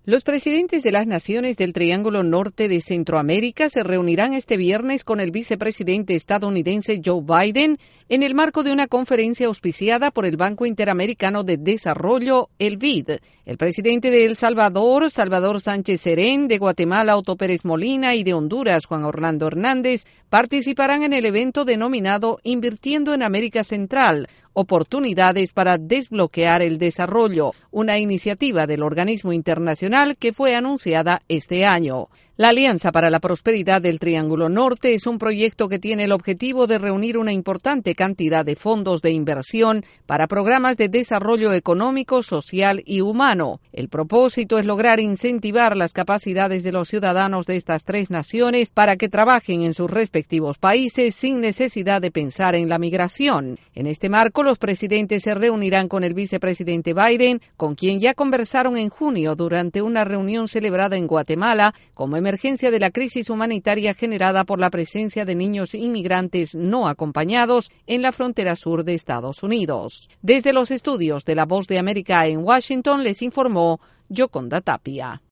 Los presidentes de las naciones del Triángulo Norte de Centroamérica se reunirán este viernes con el vicepresidente estadounidense Joe Biden en el marco de una conferencia auspiciada por el Banco Interamericano de Desarrollo, el BID. El presidente de El Salvador, Salvador Sánchez Serén, de Guatemala, Otto Pérez Molina, y de Honduras, Juan Orlando Hernández, participarán en el evento denominado Invirtiendo en América Central, oportunidades para desbloquear el desarrollo, una iniciativa del organismo internacional que fue anunciada este año. La Alianza para la Prosperidad del Triángulo Norte es un proyecto que tiene el objetivo de reunir una importante cantidad de fondos de inversión para programas de desarrollo económico, social y humano. El propósito es lograr incentivar las capacidades de los ciudadanos de estas tres naciones para que trabajen en sus respectivos países sin necesidad de pensar en la migración. En este marco, los presidentes se reunirán con el vicepresidente Biden, con quien ya conversaron en junio durante una reunión celebrada en Guatemala como emergencia de la crisis humanitaria generada por la presencia de niños inmigrantes no acompañados en la frontera sur de Estados Unidos. Desde los estudios de La Voz de América en Washington les informó Yoconda Tapia.